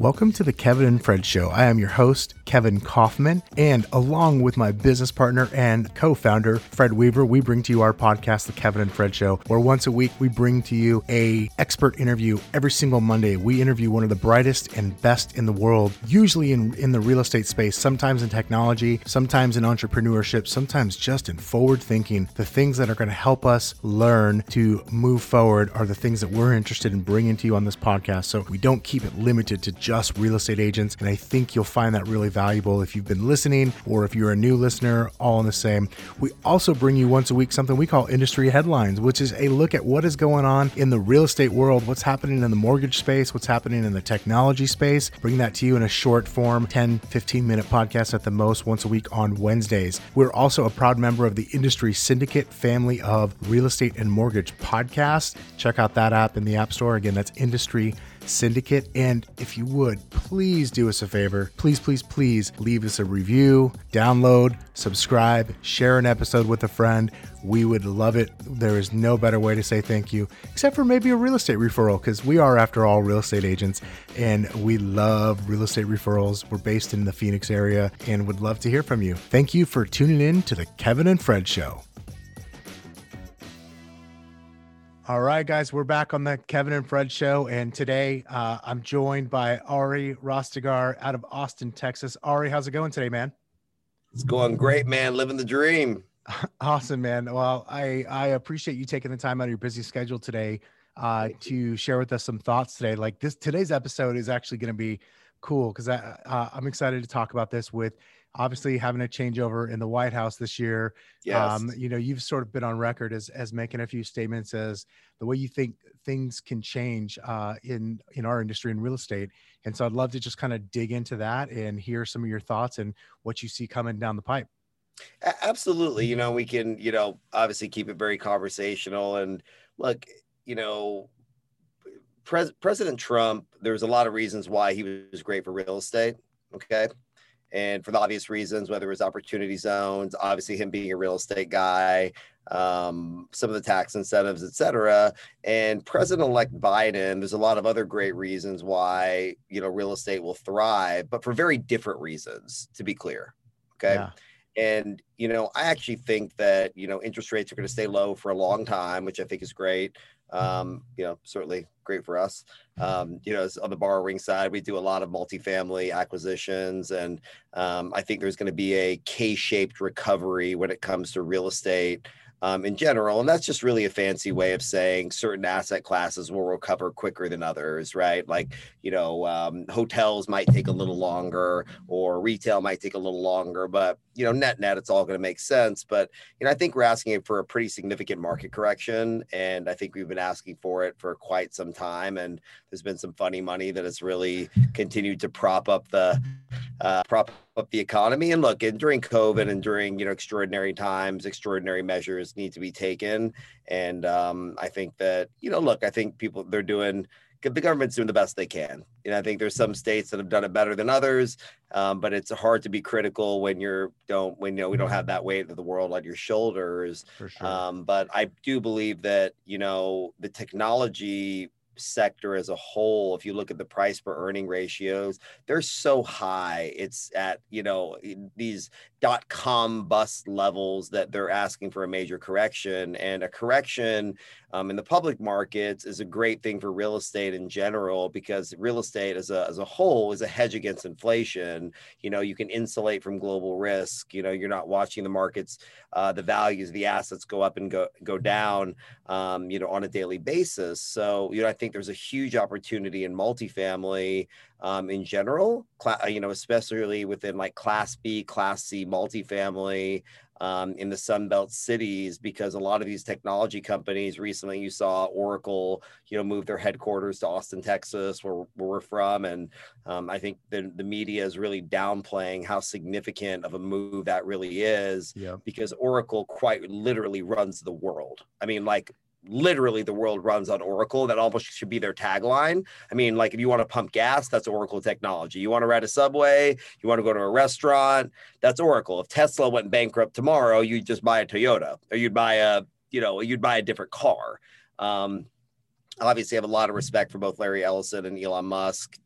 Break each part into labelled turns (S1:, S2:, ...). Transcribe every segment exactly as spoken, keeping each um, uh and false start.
S1: Welcome to the Kevin and Fred Show. I am your host, Kevin Kaufman, and along with my business partner and co-founder, Fred Weaver, we bring to you our podcast, The Kevin and Fred Show, where once a week we bring to you a expert interview every single Monday. We interview one of the brightest and best in the world, usually in, in the real estate space, sometimes in technology, sometimes in entrepreneurship, sometimes just in forward thinking. The things that are going to help us learn to move forward are the things that we're interested in bringing to you on this podcast. So we don't keep it limited to just just real estate agents. And I think you'll find that really valuable if you've been listening or if you're a new listener, all in the same. We also bring you once a week something we call industry headlines, which is a look at what is going on in the real estate world, what's happening in the mortgage space, what's happening in the technology space. Bring that to you in a short form, ten, fifteen minute podcast at the most, once a week on Wednesdays. We're also a proud member of the Industry Syndicate family of real estate and mortgage podcasts. Check out that app in the App Store. Again, that's Industry Syndicate. And if you would, please do us a favor. Please, please, please leave us a review, download, subscribe, share an episode with a friend. We would love it. There is no better way to say thank you, except for maybe a real estate referral, because we are, after all, real estate agents, and we love real estate referrals. We're based in the Phoenix area and would love to hear from you. Thank you for tuning in to the Kevin and Fred Show. All right, guys, we're back on the Kevin and Fred Show, and today uh, I'm joined by Ari Rostigar out of Austin, Texas. Ari, how's it going today, man?
S2: It's going great, man. Living the dream.
S1: Awesome, man. Well, I, I appreciate you taking the time out of your busy schedule today uh, to share with us some thoughts today. Like this, today's episode is actually going to be cool because I uh, I'm excited to talk about this with obviously having a changeover in the White House this year.
S2: Yes.
S1: Um, you know, you've sort of been on record as, as making a few statements as the way you think things can change uh, in, in our industry in real estate. And so I'd love to just kind of dig into that and hear some of your thoughts and what you see coming down the pipe.
S2: Absolutely. You know, we can, you know, obviously keep it very conversational. And look, you know, Pres- President Trump, there's a lot of reasons why he was great for real estate. Okay. And for the obvious reasons, whether it was opportunity zones, obviously him being a real estate guy, um, some of the tax incentives, et cetera. And President-elect Biden, there's a lot of other great reasons why, you know, real estate will thrive, but for very different reasons, to be clear. Okay. Yeah. And, you know, I actually think that, you know, interest rates are going to stay low for a long time, which I think is great. Um, you know, certainly great for us. Um, you know, on the borrowing side, we do a lot of multifamily acquisitions, and um, I think there's going to be a K-shaped recovery when it comes to real estate um, in general. And that's just really a fancy way of saying certain asset classes will recover quicker than others, right? Like, you know, um, hotels might take a little longer, or retail might take a little longer, but, you know, net net, it's all going to make sense. But, you know, I think we're asking for a pretty significant market correction. And I think we've been asking for it for quite some time. And there's been some funny money that has really continued to prop up the, uh, prop up the economy. And look, and during COVID and during, you know, extraordinary times, extraordinary measures need to be taken. And um, I think that, you know, look, I think people, they're doing, the government's doing the best they can. And I think there's some states that have done it better than others, um, but it's hard to be critical when you're don't, when, you know, we don't have that weight of the world on your shoulders.
S1: For sure.
S2: Um, but I do believe that, you know, the technology sector as a whole, if you look at the price per earning ratios, they're so high. It's at, you know, these dot-com bust levels that they're asking for a major correction. And a correction um, in the public markets is a great thing for real estate in general, because real estate as a, as a whole is a hedge against inflation. You know, you can insulate from global risk. You know, you're not watching the markets, uh, the values of the assets go up and go, go down, um, you know, on a daily basis. So, you know, I think there's a huge opportunity in multifamily um, in general, cl- you know, especially within like Class B, Class C multifamily um, in the Sunbelt cities, because a lot of these technology companies, recently you saw Oracle, you know, move their headquarters to Austin, Texas, where, where we're from. And um, I think the, the media is really downplaying how significant of a move that really is,
S1: yeah.
S2: because Oracle quite literally runs the world. I mean, like, literally the world runs on Oracle. That almost should be their tagline. I mean, like, if you want to pump gas, that's Oracle technology. You want to ride a subway, you want to go to a restaurant, that's Oracle. If Tesla went bankrupt tomorrow, you'd just buy a Toyota, or you'd buy a, you know, you'd buy a different car. Um, obviously, I have a lot of respect for both Larry Ellison and Elon Musk.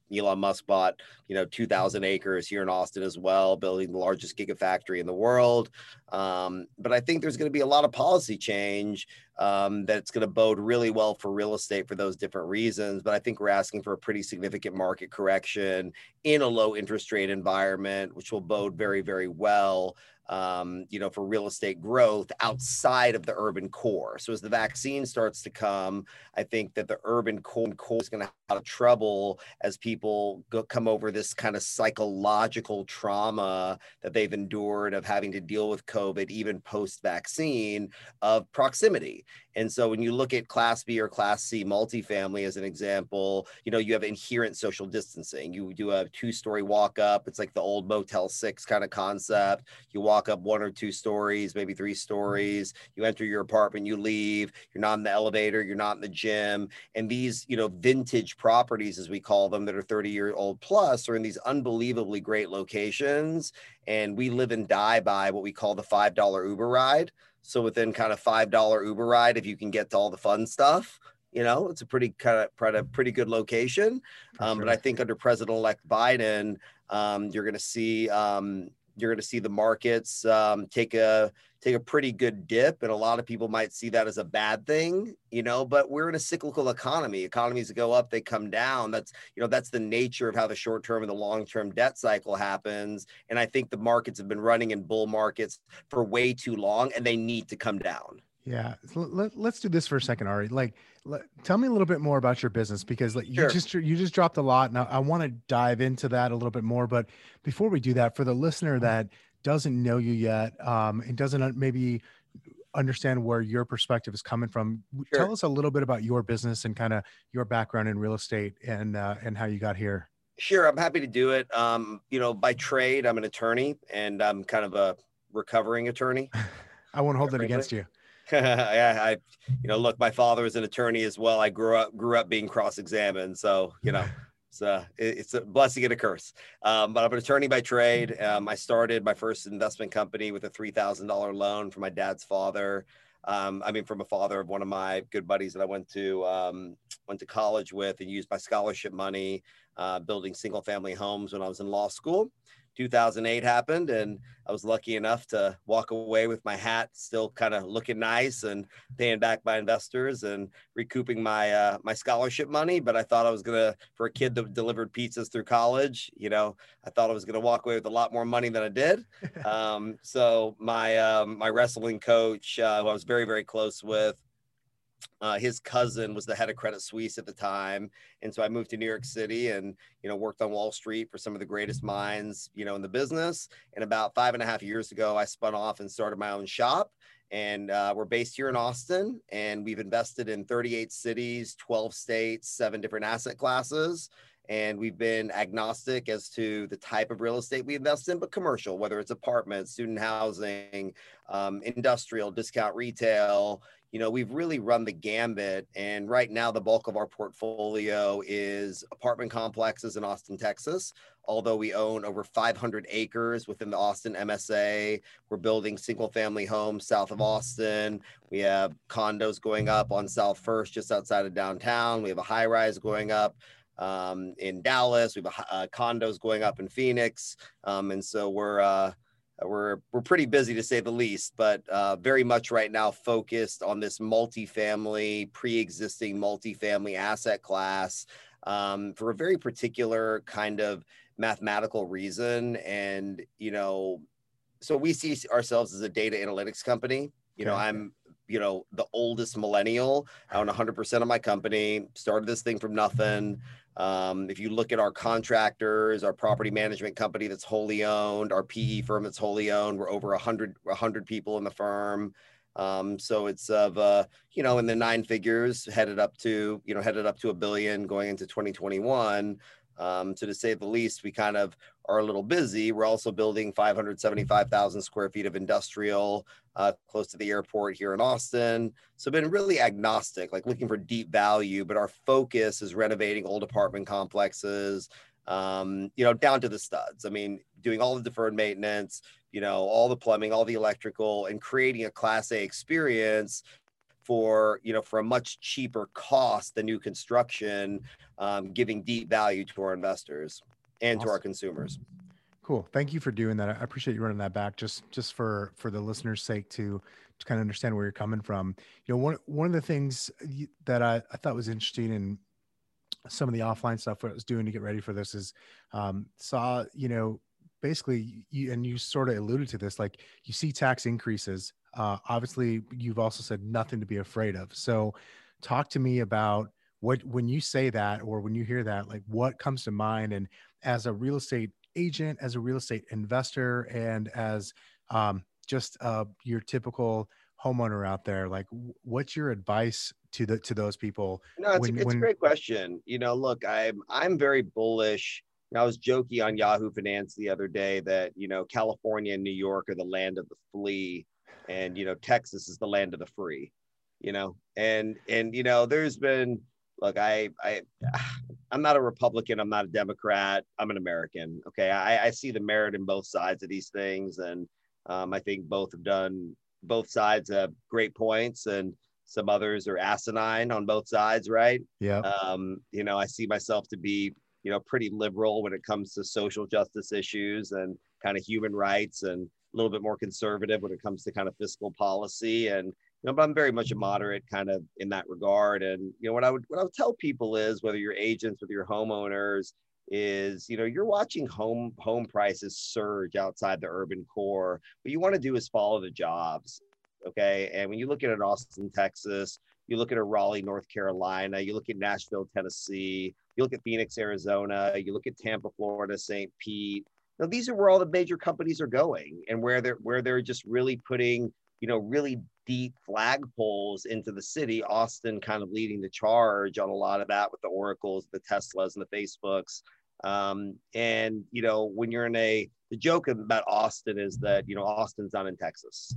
S2: Elon Musk bought, you know, two thousand acres here in Austin as well, building the largest gigafactory in the world. Um, but I think there's going to be a lot of policy change um, that's going to bode really well for real estate for those different reasons. But I think we're asking for a pretty significant market correction in a low interest rate environment, which will bode very, very well um, you know, for real estate growth outside of the urban core. So as the vaccine starts to come, I think that the urban core, core is going to have trouble as people go, come over this kind of psychological trauma that they've endured of having to deal with COVID, even post-vaccine, of proximity. And so when you look at Class B or Class C multifamily as an example, you know, you have inherent social distancing. You do a two-story walk up. It's like the old Motel six kind of concept. You walk up one or two stories, maybe three stories. You enter your apartment, you leave. You're not in the elevator. You're not in the gym. And these, you know, vintage properties, as we call them, that are thirty year old plus, are in these unbelievably great locations. And we live and die by what we call the five dollar Uber ride. So within kind of five dollar Uber ride, if you can get to all the fun stuff, you know, it's a pretty kind of pretty, pretty good location. Um, sure. But I think under President-elect Biden, um, you're going to see um, you're going to see the markets um, take a take a pretty good dip, and a lot of people might see that as a bad thing, you know. But we're in a cyclical economy. Economies go up, they come down. That's you know that's the nature of how the short term and the long term debt cycle happens. And I think the markets have been running in bull markets for way too long, and they need to come down.
S1: Yeah, let, let's do this for a second, Ari. Like, let, tell me a little bit more about your business, because like, sure. you just you just dropped a lot, and I, I want to dive into that a little bit more. But before we do that, for the listener that doesn't know you yet, um, and doesn't maybe understand where your perspective is coming from, sure. tell us a little bit about your business and kind of your background in real estate and uh, and how you got here.
S2: Sure, I'm happy to do it. Um, you know, by trade, I'm an attorney, and I'm kind of a recovering attorney.
S1: I won't hold it against you.
S2: yeah, I, you know, look, my father was an attorney as well. I grew up grew up being cross-examined, so you know, it's a it's a blessing and a curse. Um, but I'm an attorney by trade. Um, I started my first investment company with a three thousand dollar loan from my dad's father. Um, I mean, from a father of one of my good buddies that I went to um, went to college with, and used my scholarship money uh, building single-family homes when I was in law school. two thousand eight happened, and I was lucky enough to walk away with my hat still kind of looking nice and paying back my investors and recouping my uh, my scholarship money. But I thought I was gonna, for a kid that delivered pizzas through college, you know, I thought I was gonna walk away with a lot more money than I did. Um, so my um, my wrestling coach, uh, who I was very very close with, Uh, his cousin was the head of Credit Suisse at the time. And so I moved to New York City and, you know, worked on Wall Street for some of the greatest minds, you know, in the business. And about five and a half years ago, I spun off and started my own shop. And uh, we're based here in Austin, and we've invested in thirty-eight cities, twelve states, seven different asset classes. And we've been agnostic as to the type of real estate we invest in, but commercial, whether it's apartments, student housing, um, industrial, discount retail. You know, we've really run the gambit. And right now, the bulk of our portfolio is apartment complexes in Austin, Texas. Although we own over five hundred acres within the Austin M S A, we're building single family homes south of Austin. We have condos going up on South First, just outside of downtown. We have a high rise going up um, in Dallas. We have a, uh, condos going up in Phoenix. Um, and so we're, uh, we're, we're pretty busy, to say the least, but uh, very much right now focused on this multifamily, pre-existing multifamily asset class um, for a very particular kind of mathematical reason. And, you know, so we see ourselves as a data analytics company. You know, okay. I'm, you know, the oldest millennial. I own one hundred percent of my company, started this thing from nothing. Um, if you look at our contractors, our property management company that's wholly owned, our P E firm that's wholly owned, we're over one hundred, one hundred people in the firm. Um, so it's of, uh, you know, in the nine figures, headed up to, you know, headed up to a billion going into twenty twenty-one. Um, so to say the least, we kind of are a little busy. We're also building five hundred seventy-five thousand square feet of industrial uh, close to the airport here in Austin. So been really agnostic, like looking for deep value, but our focus is renovating old apartment complexes, um, you know, down to the studs. I mean, doing all the deferred maintenance, you know, all the plumbing, all the electrical, and creating a Class A experience for, you know, for a much cheaper cost than new construction, um, giving deep value to our investors and
S1: Awesome.
S2: to our consumers.
S1: Cool. Thank you for doing that. I appreciate you running that back just just for for the listeners' sake to to kind of understand where you're coming from. You know, one one of the things you- that I, I thought was interesting in some of the offline stuff what I was doing to get ready for this is um saw, you know, basically you and you sort of alluded to this, like you see tax increases. Uh obviously you've also said nothing to be afraid of. So talk to me about what when you say that or when you hear that, like what comes to mind, and as a real estate agent, as a real estate investor, and as um just uh your typical homeowner out there, like w- what's your advice to the to those people
S2: No, it's a,
S1: when
S2: it's a
S1: when
S2: great question. You know, look, I'm I'm very bullish. I was joking on Yahoo Finance the other day that, you know, California and New York are the land of the flea, and, you know, Texas is the land of the free, you know, and and you know, there's been, look, I I I'm not a Republican, I'm not a Democrat, I'm an American. Okay. I, I see the merit in both sides of these things. And um, I think both have done both sides have great points, and some others are asinine on both sides, right?
S1: yeah.
S2: Um, you know, I see myself to be, you know, pretty liberal when it comes to social justice issues and kind of human rights, and a little bit more conservative when it comes to kind of fiscal policy. And, you know, but I'm very much a moderate kind of in that regard. And, you know, what I would, what I would tell people is, whether you're agents, whether you're homeowners, is, you know, you're watching home, home prices surge outside the urban core. What you want to do is follow the jobs. Okay. And when you look at an Austin, Texas, you look at a Raleigh, North Carolina, you look at Nashville, Tennessee, you look at Phoenix, Arizona, you look at Tampa, Florida, Saint Pete. Now, these are where all the major companies are going, and where they're where they're just really putting, you know, really deep flagpoles into the city. Austin kind of leading the charge on a lot of that with the Oracles, the Teslas, and the Facebooks. Um, and you know, when you're in a the joke about Austin is that, you know, Austin's not in Texas.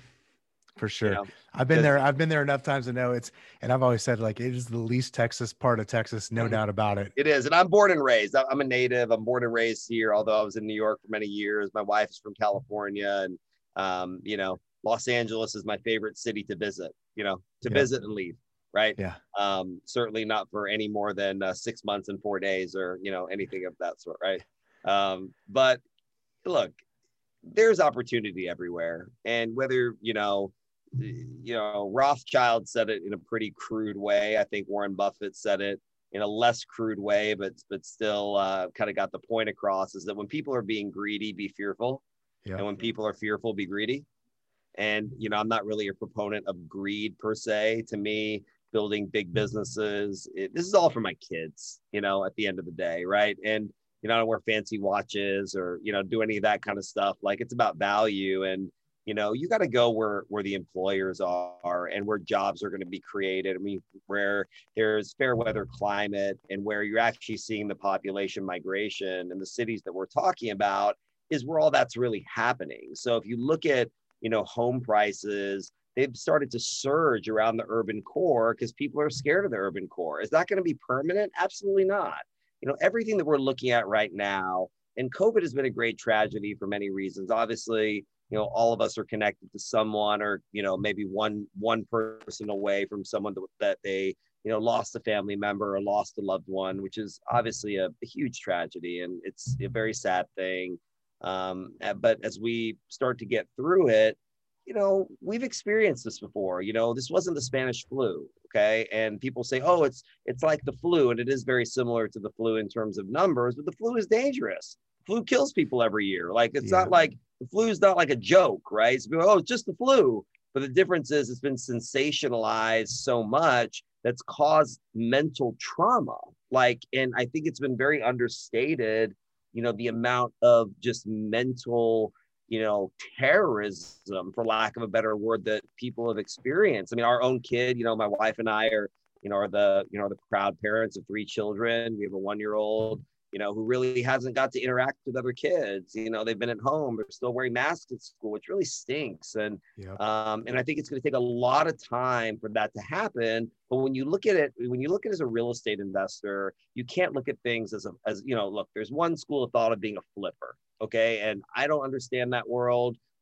S1: For
S2: You
S1: sure.
S2: know,
S1: I've been
S2: because
S1: there. I've been there enough times to know it's, and I've always said like it is the least Texas part of Texas, no doubt about it.
S2: it is. And I'm born and raised. I'm a native. I'm born and raised here, although I was in New York for many years. My wife is from California. And, um, you know, Los Angeles is my favorite city to visit, you know, to
S1: Yep.
S2: visit and leave. Right.
S1: Yeah.
S2: Um, certainly not for any more than uh, six months and four days or, you know, anything of that sort. Right. Um, but look, there's opportunity everywhere. And whether, you know, you know, Rothschild said it in a pretty crude way. I think Warren Buffett said it in a less crude way, but but still uh, kind of got the point across, is that when people are being greedy, be fearful.
S1: Yeah.
S2: And when people are fearful, be greedy. And, you know, I'm not really a proponent of greed per se. To me, building big businesses, it, this is all for my kids, you know, at the end of the day. Right. And, you know, I don't wear fancy watches or, you know, do any of that kind of stuff. Like, it's about value. And, you know, you got to go where where the employers are and where jobs are going to be created. I mean, where there's fair weather climate, and where you're actually seeing the population migration, and the cities that we're talking about is where all that's really happening. So if you look at, you know, home prices, they've started to surge around the urban core because people are scared of the urban core. Is that going to be permanent? Absolutely not. You know, everything that we're looking at right now, and COVID has been a great tragedy for many reasons. Obviously, you know, all of us are connected to someone, or, you know, maybe one one person away from someone that, that they, you know, lost a family member or lost a loved one, which is obviously a, a huge tragedy, and it's a very sad thing. Um, but as we start to get through it, you know, we've experienced this before. You know, this wasn't the Spanish flu, okay? And people say, oh, it's it's like the flu, and it is very similar to the flu in terms of numbers, but the flu is dangerous. Flu kills people every year. Like, it's
S1: Yeah.
S2: not like the flu is not like a joke, right? It's, oh, it's just the flu. But the difference is it's been sensationalized so much that's caused mental trauma. Like, and I think it's been very understated, you know, the amount of just mental, you know, terrorism, for lack of a better word, that people have experienced. I mean, our own kid, you know, my wife and I are, you know, are the, you know, the proud parents of three children. We have a one-year-old, you know, who really hasn't got to interact with other kids. You know, they've been at home, they're still wearing masks at school, which really stinks. And,
S1: Yep.
S2: um, and I think it's going to take a lot of time for that to happen. But when you look at it, when you look at it as a real estate investor, you can't look at things as a, as, you know, look, there's one school of thought of being a flipper. Okay. And I don't understand that world.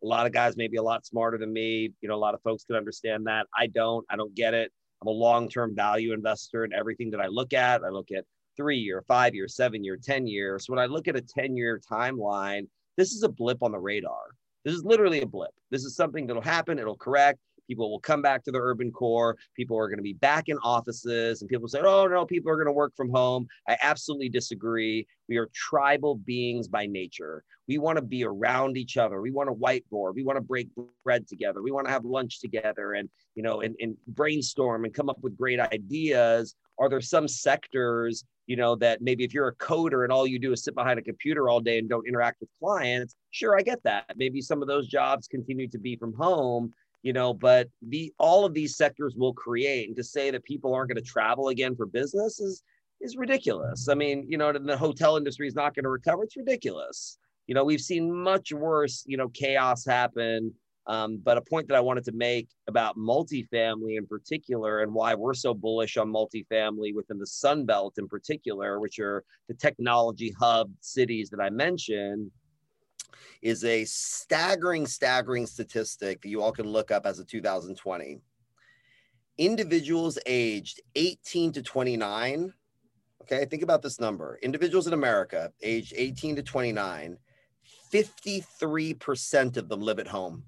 S2: A lot of guys may be a lot smarter than me. You know, a lot of folks can understand that. I don't. I don't get it. I'm a long-term value investor in everything that I look at. I look at three year, five year, seven year, ten year. So when I look at a ten year timeline, this is a blip on the radar. This is literally a blip. This is something that'll happen. It'll correct. People will come back to the urban core. People are going to be back in offices, and people say, oh, no, people are going to work from home. I absolutely disagree. We are tribal beings by nature. We want to be around each other. We want to whiteboard. We want to break bread together. We want to have lunch together and, you know, and, and brainstorm and come up with great ideas. Are there some sectors, you know, that maybe if you're a coder and all you do is sit behind a computer all day and don't interact with clients? Sure, I get that. Maybe some of those jobs continue to be from home. You know, but the all of these sectors will create, and to say that people aren't going to travel again for business is is ridiculous. I mean, you know, the hotel industry is not going to recover. It's ridiculous. You know, we've seen much worse, you know, chaos happen. Um, but a point that I wanted to make about multifamily in particular, and why we're so bullish on multifamily within the Sun Belt in particular, which are the technology hub cities that I mentioned, is a staggering, staggering statistic that you all can look up as of two thousand twenty. Individuals aged eighteen to twenty-nine, okay, think about this number. Individuals in America aged eighteen to twenty-nine, fifty-three percent of them live at home.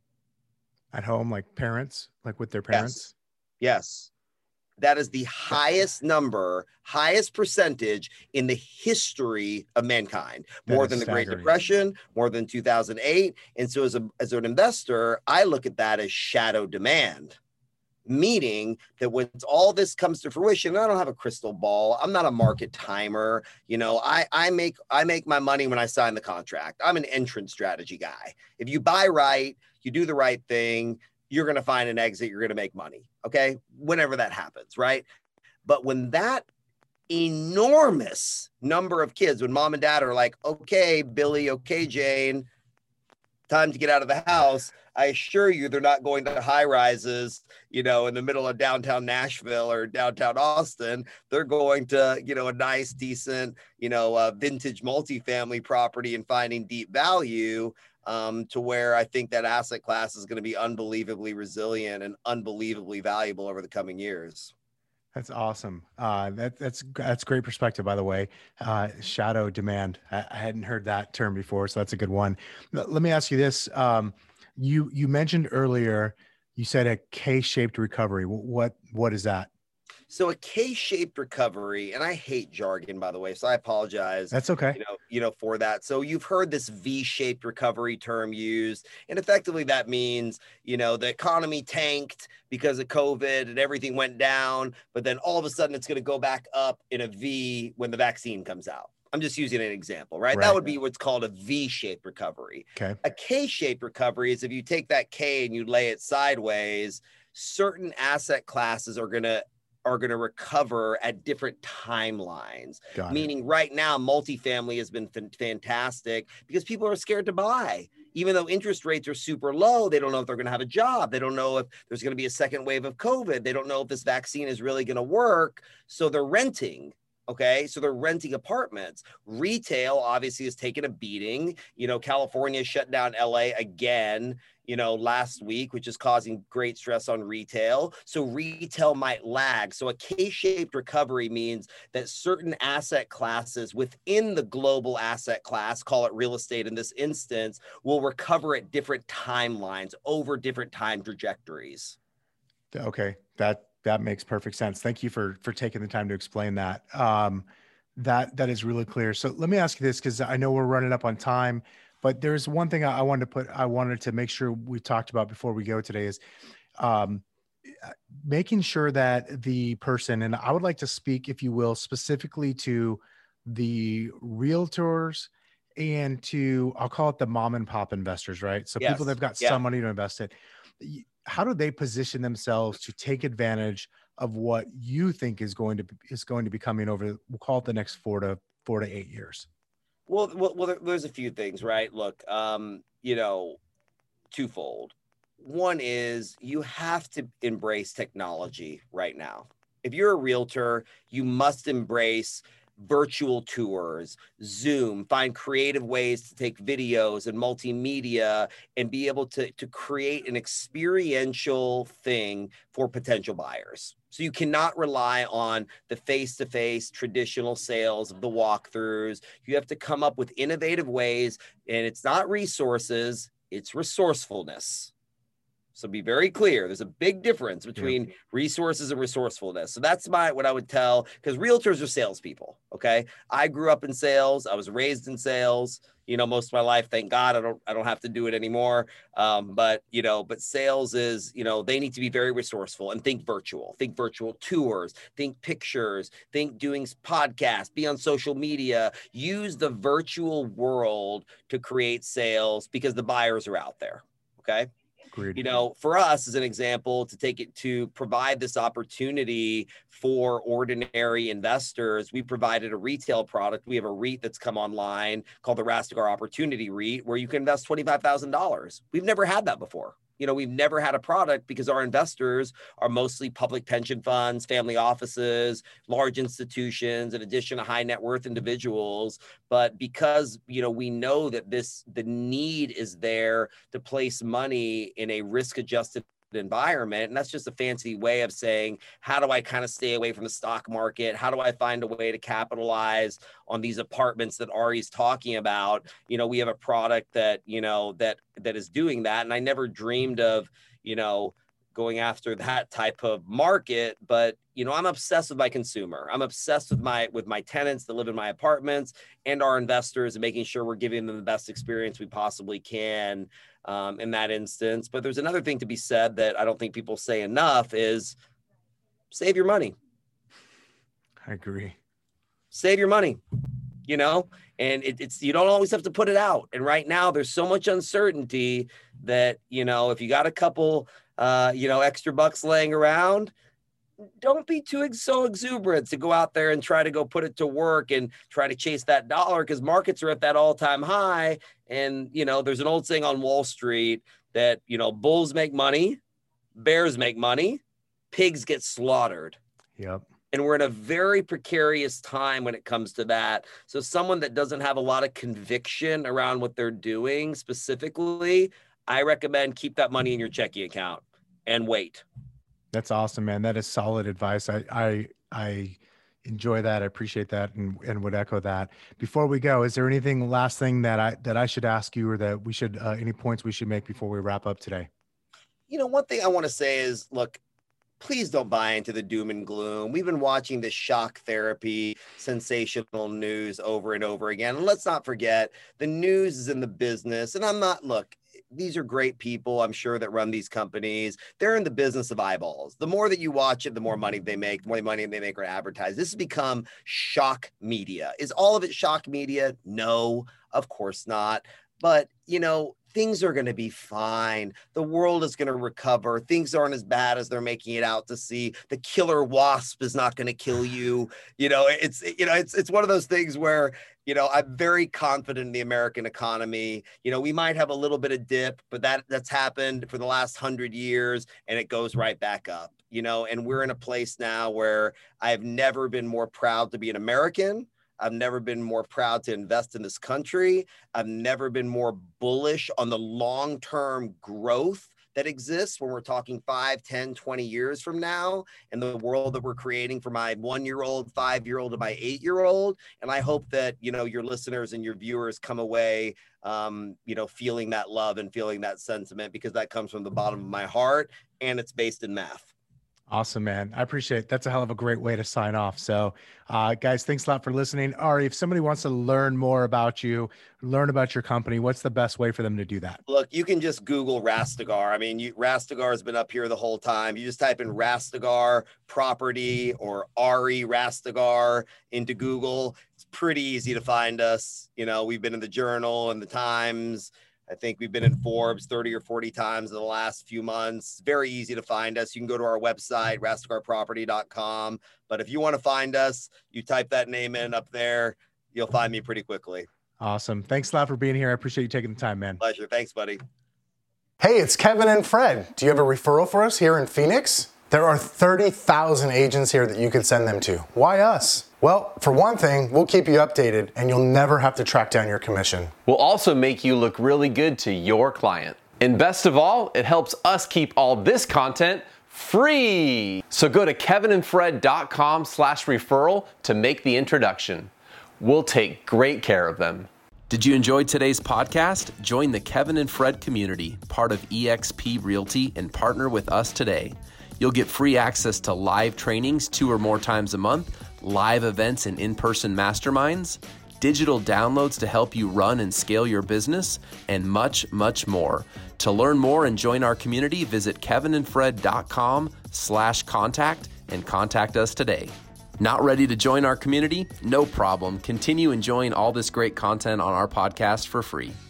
S1: At home, like parents, like with their parents?
S2: Yes. Yes. That is the highest number, highest percentage in the history of mankind, more than the Great Depression, more than two thousand eight. And so as, a, as an investor, I look at that as shadow demand, meaning that when all this comes to fruition, I don't have a crystal ball. I'm not a market timer. You know, I, I make I make my money when I sign the contract. I'm an entrance strategy guy. If you buy right, you do the right thing, you're going to find an exit, you're going to make money, okay? Whenever that happens, right? But when that enormous number of kids, when mom and dad are like, okay, Billy, okay, Jane, time to get out of the house, I assure you they're not going to high rises, you know, in the middle of downtown Nashville or downtown Austin. They're going to, you know, a nice, decent, you know, uh, vintage multifamily property and finding deep value. Um, to where I think that asset class is going to be unbelievably resilient and unbelievably valuable over the coming years.
S1: That's awesome. Uh, that, that's that's great perspective, by the way. Uh, shadow demand. I, I hadn't heard that term before, so that's a good one. Let me ask you this. Um, you you mentioned earlier, you said a K-shaped recovery. What what is that?
S2: So a K-shaped recovery, and I hate jargon, by the way, so I apologize.
S1: That's okay.
S2: You know, you know, for that. So you've heard this V-shaped recovery term used, and effectively that means, you know, the economy tanked because of COVID and everything went down, but then all of a sudden it's going to go back up in a V when the vaccine comes out. I'm just using an example, right? right? That would be what's called a V-shaped recovery.
S1: Okay.
S2: A K-shaped recovery is if you take that K and you lay it sideways, certain asset classes are going to are going to recover at different timelines.
S1: Got
S2: Meaning
S1: it.
S2: Right now, multifamily has been f- fantastic because people are scared to buy. Even though interest rates are super low, they don't know if they're going to have a job. They don't know if there's going to be a second wave of COVID. They don't know if this vaccine is really going to work. So they're renting. Okay, so they're renting apartments. Retail obviously has taken a beating. You know, California shut down L A again, you know, last week, which is causing great stress on retail. So retail might lag. So a K-shaped recovery means that certain asset classes within the global asset class, call it real estate in this instance, will recover at different timelines over different time trajectories.
S1: Okay, that that makes perfect sense. Thank you for for taking the time to explain that. Um, that that is really clear. So let me ask you this, because I know we're running up on time, but there's one thing I, I wanted to put. I wanted to make sure we talked about before we go today is um, making sure that the person, and I would like to speak, if you will, specifically to the realtors and to, I'll call it the mom and pop investors, right? So
S2: Yes.
S1: people that've got
S2: Yeah.
S1: some money to invest it. How do they position themselves to take advantage of what you think is going to is going to be coming over? We'll call it the next four to four to eight years.
S2: Well, well, well there's a few things, right? Look, um, you know, twofold. One is you have to embrace technology right now. If you're a realtor, you must embrace virtual tours, Zoom, find creative ways to take videos and multimedia and be able to, to create an experiential thing for potential buyers. So you cannot rely on the face-to-face traditional sales of the walkthroughs. You have to come up with innovative ways, and it's not resources, it's resourcefulness. So be very clear. There's a big difference between yeah. resources and resourcefulness. So that's my what I would tell, because realtors are salespeople. Okay, I grew up in sales. I was raised in sales. You know, most of my life. Thank God, I don't I don't have to do it anymore. Um, but you know, but sales is you know they need to be very resourceful and think virtual. Think virtual tours. Think pictures. Think doing podcasts. Be on social media. Use the virtual world to create sales because the buyers are out there. Okay.
S1: Agreed.
S2: You know, for us as an example, to take it to provide this opportunity for ordinary investors, we provided a retail product. We have a REIT that's come online called the Rastegar Opportunity REIT, where you can invest twenty-five thousand dollars. We've never had that before. You know, we've never had a product because our investors are mostly public pension funds, family offices, large institutions, in addition to high net worth individuals. But because, you know, we know that this, the need is there to place money in a risk adjusted environment. And that's just a fancy way of saying, how do I kind of stay away from the stock market? How do I find a way to capitalize on these apartments that Ari's talking about? You know, we have a product that, you know, that, that is doing that. And I never dreamed of, you know, going after that type of market, but, you know, I'm obsessed with my consumer. I'm obsessed with my, with my tenants that live in my apartments and our investors and making sure we're giving them the best experience we possibly can um, in that instance. But there's another thing to be said that I don't think people say enough is save your money.
S1: I agree.
S2: Save your money, you know, and it, it's, you don't always have to put it out. And right now there's so much uncertainty that, you know, if you got a couple, uh, you know, extra bucks laying around, don't be too ex- so exuberant to go out there and try to go put it to work and try to chase that dollar, because markets are at that all-time high. And, you know, there's an old saying on Wall Street that, you know, bulls make money, bears make money, pigs get slaughtered.
S1: Yep.
S2: And we're in a very precarious time when it comes to that. So someone that doesn't have a lot of conviction around what they're doing specifically, I recommend keep that money in your checking account and wait.
S1: That's awesome, man. That is solid advice. I, I, I enjoy that. I appreciate that and, and would echo that. Before we go, is there anything last thing that I, that I should ask you, or that we should, uh, any points we should make before we wrap up today?
S2: You know, one thing I want to say is, look, please don't buy into the doom and gloom. We've been watching this shock therapy, sensational news over and over again. And let's not forget, the news is in the business. And I'm not, look, these are great people, I'm sure, that run these companies. They're in the business of eyeballs. The more that you watch it, the more money they make, the more money they make or advertise. This has become shock media. Is all of it shock media? No, of course not. But, you know, things are going to be fine. The world is going to recover. Things aren't as bad as they're making it out to see. The killer wasp is not going to kill you. You know, it's, you know, it's, it's one of those things where, you know, I'm very confident in the American economy. You know, we might have a little bit of dip, but that that's happened for the last hundred years and it goes right back up, you know, and we're in a place now where I've never been more proud to be an American. I've never been more proud to invest in this country. I've never been more bullish on the long-term growth that exists when we're talking five, ten, twenty years from now, and the world that we're creating for my one-year-old, five-year-old, and my eight-year-old. And I hope that, you know, your listeners and your viewers come away, um, you know, feeling that love and feeling that sentiment, because that comes from the bottom of my heart and it's based in math.
S1: Awesome, man. I appreciate it. That's a hell of a great way to sign off. So, uh, guys, thanks a lot for listening. Ari, if somebody wants to learn more about you, learn about your company, what's the best way for them to do that?
S2: Look, you can just Google Rastegar. I mean, you, Rastegar has been up here the whole time. You just type in Rastegar property or Ari Rastegar into Google. It's pretty easy to find us. You know, we've been in the Journal and the Times. I think we've been in Forbes thirty or forty times in the last few months. Very easy to find us. You can go to our website, rastegar property dot com. But if you want to find us, you type that name in up there. You'll find me pretty quickly.
S1: Awesome. Thanks a lot for being here. I appreciate you taking the time, man.
S2: Pleasure. Thanks, buddy.
S3: Hey, it's Kevin and Fred. Do you have a referral for us here in Phoenix? There are thirty thousand agents here that you could send them to. Why us? Well, for one thing, we'll keep you updated and you'll never have to track down your commission.
S4: We'll also make you look really good to your client. And best of all, it helps us keep all this content free. So go to kevinandfred.com slash referral to make the introduction. We'll take great care of them. Did you enjoy today's podcast? Join the Kevin and Fred community, part of E X P Realty, and partner with us today. You'll get free access to live trainings two or more times a month, live events and in-person masterminds, digital downloads to help you run and scale your business, and much, much more. To learn more and join our community, visit kevinandfred.com slash contact and contact us today. Not ready to join our community? No problem. Continue enjoying all this great content on our podcast for free.